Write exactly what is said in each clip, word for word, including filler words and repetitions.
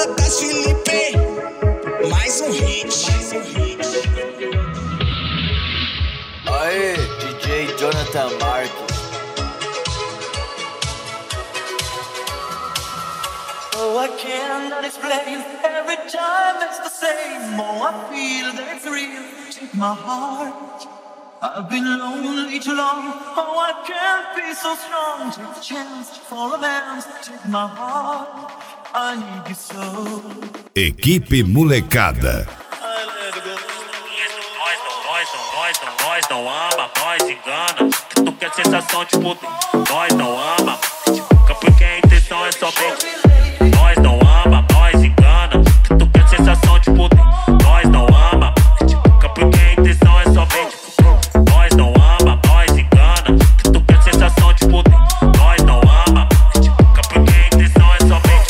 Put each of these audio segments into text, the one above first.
Baladas Felipe, mais um hit, mais um hit. Aê, D J Jonathan Marques. Oh, I cannot explain. Every time it's the same. Oh, I feel that it's real. Take my heart. I've been lonely too long. Oh, I can't be so strong. Take a chance for a man. Take my heart. I need you so. Equipe Molecada. Nós não, nós não ama, nós engana. Tu quer sensação de poder, nós não ama. Porque a intenção é somente. Nós não ama, nós engana. Tu quer sensação de poder, nós não ama. Porque a intenção é somente. Nós não ama, nós engana. Tu quer sensação de poder, nós não ama. Porque a intenção é somente.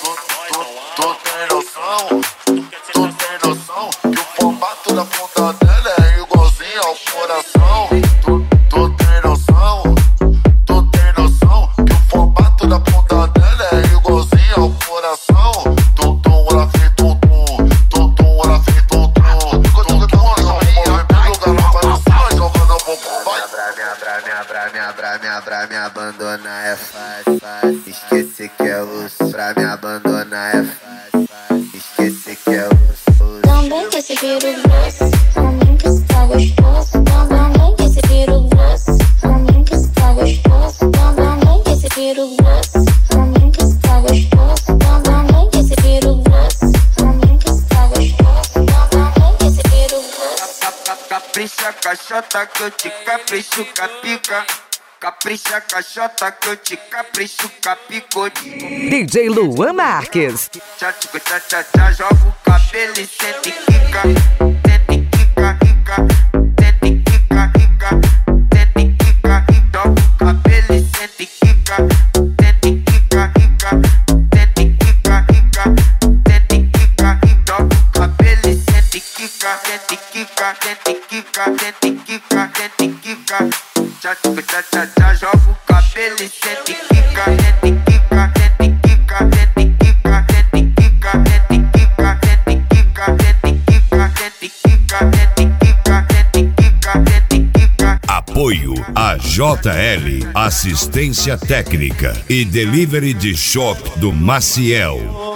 Tu tem noção? Tu tem noção que o formato da ponta dela é igualzinho ao coração? Tu, tu tem noção? Tu tem noção que o formato da ponta dela é igualzinho ao coração? Tum tum, ela fez tum tum, tum tum, ela fez tum tum. Tum tum, ela movimento, ela vai no som, jogando a bomba. Vai. Pra me, pra me, pra me, pra me abandonar é fácil, fácil. Esquecer que é osso. Pra me abandonar é fácil, fácil. Esquecer que é osso. Também que esse viro grosso, pra mim que está gostoso. Também que esse viro grosso, pra mim que está gostoso. Também que esse viro grosso, pra mim que está gostoso. Também que esse viro grosso, pra mim que está gostoso. Também que esse viro grosso. Capricha, caixota que eu te capricho, capica. Capricha, caixota que eu te capricho, capicote. D J Luan Marques. Tchá, tchá, tchá, tchá, tchá, joga o cabelo e sente quica. Sente quica, rica. Sente quica, rica. Sente quica, rica. Joga o cabelo e sente quica. Sente quica, rica. Sente quica, rica. Sente quica, rica. Joga o cabelo e sente quica. Sente quica, sente quica. Sente quica, sente quica. Tchá, tchá, tchá, tchá, joga o cabelo e sente quica. Sente quica, sente quica. Sente quica, sente quica. Sente quica, sente quica. Sente quica, sente quica. Sente quica, sente quica. Sente quica. Apoio a J L, assistência técnica e delivery de shop do Maciel.